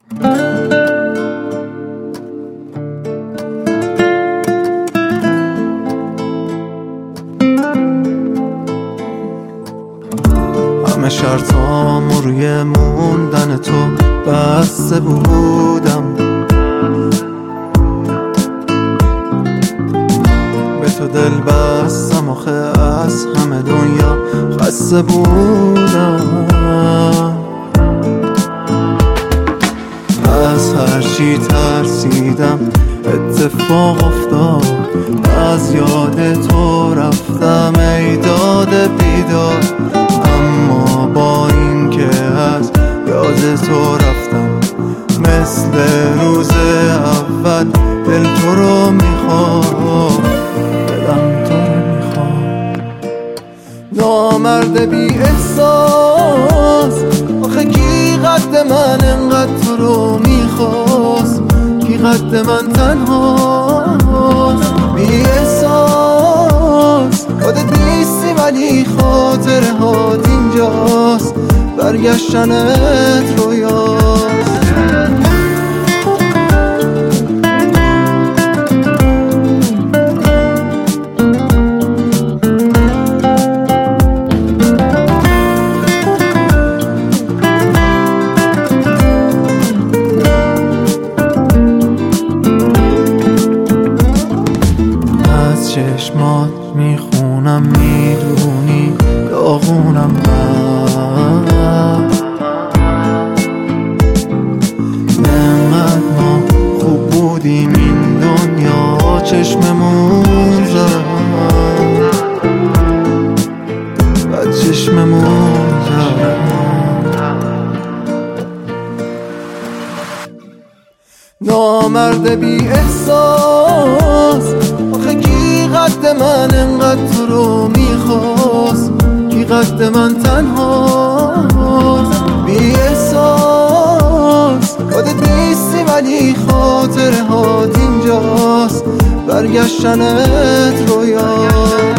همه شرطامو روی موندن تو بسته بودم، به تو دل بستم آخه از همه دنیا خسته بودم. از هرچی ترسیدم اتفاق افتاد، از یاد تو رفتم ای داد بیدار. اما با این که از یاد تو رفتم، مثل روز اول دل تو رو میخوام، دلم تو رو میخوام. نامرد بی احساس، آخه کی قد من انقدر تو رو میخواست، کی قد من تنهاست. بی احساس خودت نیستی ولی خاطره هات اینجاست، برگشتنت رویاست. چشمات میخونم میدونی داغونم من، انقدر ما خوب بودیم این دنیا چشممون زد، بعد چشممون زد. نامرد بی احساس، آخه کی قد من انقدر تو رو میخواست، کی قد من تنهاست. بی احساس خودت نیستی ولی خاطره هات اینجاست، برگشتنت رویاست.